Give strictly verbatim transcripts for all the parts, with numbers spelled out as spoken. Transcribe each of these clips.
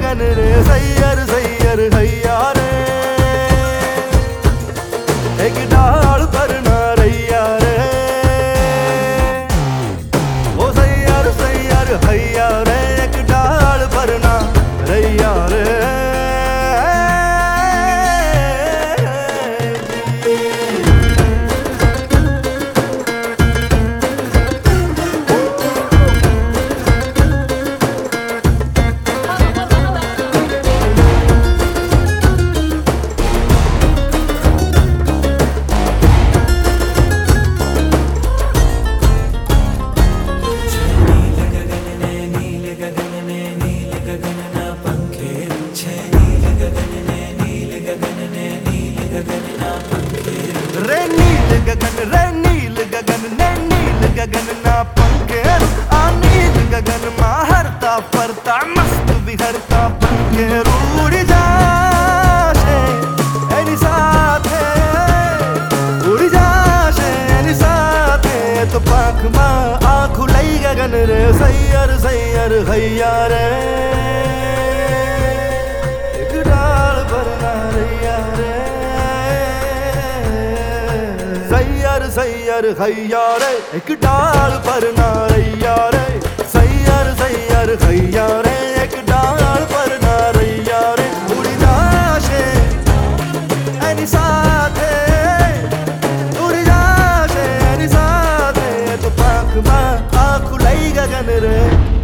गगन रे सैयर सैयर हैया रे एक डाल पर ना रैया रे ओ सैयर सैयर हैया रे एक डाल पर ना रैया रे रे नील गगन रे नील गगन ने नील गगन ना पंखे आ नील गगन मा हरता फरता मस्त विहरता पंखे उड़ जाशे एनी साथे उड़ जाशे एनी साथे तो पाख मा आँखु लई गगन रे सैयर सैयर हैया रे एक डाल पर ना रैया रे सैयर सैयर हैया रे एक डाल पर ना रैया रे सैयर सैयर हैया रे एक डाल पर ना रैया रे उड़ जाशे एनी साथे उड़ जाशे एनी साथे तो पाख मा आँखु लई गगन रे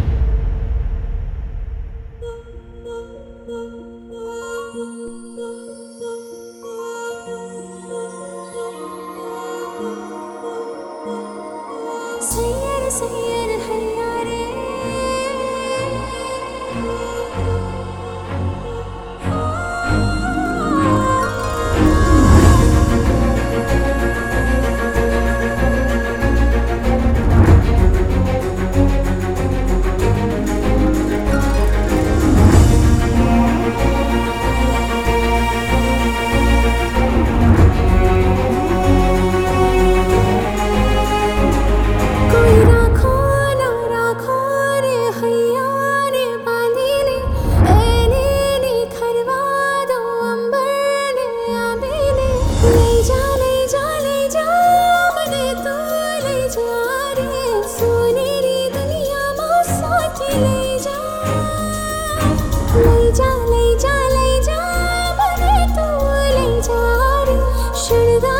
सैयर सैयर हैया रे ले जा ले जा ले जा मने तू ले जा रे